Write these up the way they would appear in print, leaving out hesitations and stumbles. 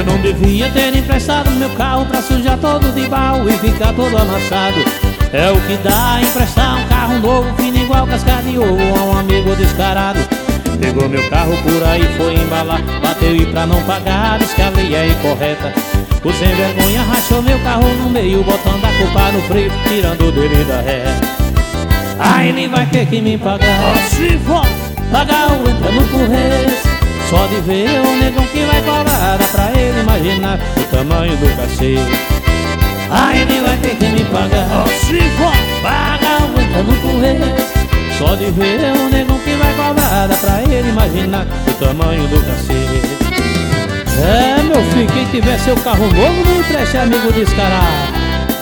Eu não devia ter emprestado meu carro pra sujar todo de baú e ficar todo amassado. É o que dá emprestar um carro novo, fino igual casca de ovo, a um amigo descarado. Pegou meu carro por aí, foi embalar, bateu e pra não pagar, diz que a lei é incorreta. O sem vergonha rachou meu carro no meio, botando a culpa no freio, tirando dele da ré. Aí ele vai ter que me pagar. Se for pagar o entra no correio, só de ver o negão que vai cobrar, dá pra ele imaginar o tamanho do cacete. Aí ele vai ter que me pagar. Se for pagar o entra no correio, só de ver o negão que vai cobrar, dá pra ele imaginar o tamanho do cacete. É, meu filho, quem tiver seu carro novo, não empreste, amigo descarado.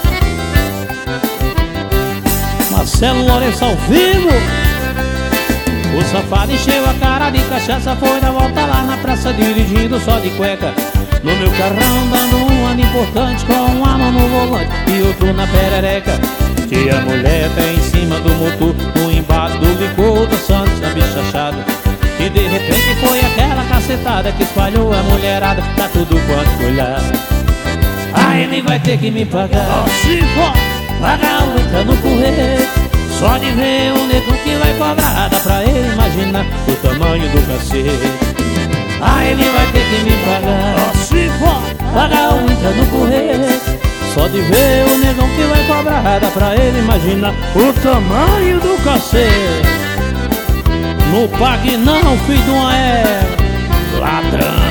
Marcelo Lourenço ao vivo. O safado encheu a cara de cachaça, foi dar volta lá na praça, dirigindo só de cueca. No meu carrão dando um ano importante, com uma mão no volante e outro na perereca. Que a mulher tá em cima do motor, no embate do licor, dançando samba chachado. E de repente foi aquela cacetada que espalhou a mulherada pra tudo quanto foi lá. Aí ele vai ter que me pagar. Se for pagar o entra no correio, só de ver o negão que vai cobrar, dá pra ele imaginar o tamanho do cacete. Aí ele vai ter que me pagar. Se for pagar o entra no correio, só de ver o negão que vai cobrar, dá pra ele imaginar o tamanho do cacete. Não pague não, filho de uma ladrão,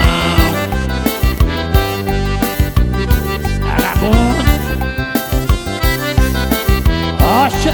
vagabundo. Oxa.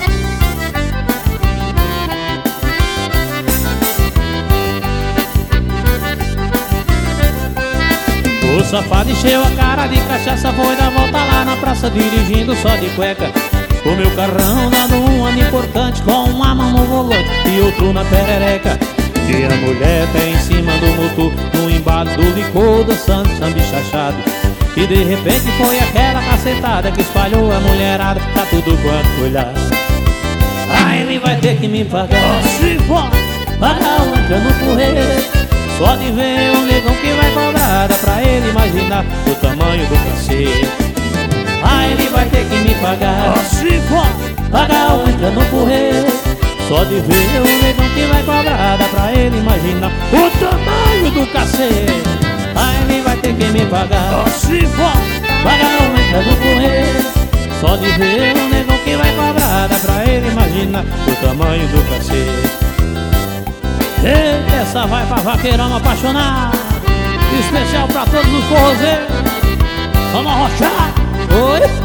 O safado encheu a cara de cachaça, foi dar volta lá na praça, dirigindo só de cueca. O meu carrão dando um ano importante, com uma mão no volante e outro na perereca. E a mulher tá em cima do motor, no embalo do licor, dançando samba chachado. E de repente foi aquela cacetada que espalhou a mulherada pra tudo quanto foi lá. Aí ele vai ter que me pagar. Se for pagar o entra no correio, só de ver o negão que vai cobrar, dá pra ele imaginar o tamanho do cacete. Aí ele vai ter que me pagar. Se for pagar o entra no correio, só de ver o negão que vai cobrar, dá pra ele imaginar o tamanho do cacete. Aí ele vai ter que me pagar. Se for pagar o entra no correio, só de ver o negão que vai cobrar, dá pra ele imaginar o tamanho do cacete. Eita, essa vai pra vaqueirão apaixonado, especial pra todos os forrozeiros. Vamos arrochar. Oi.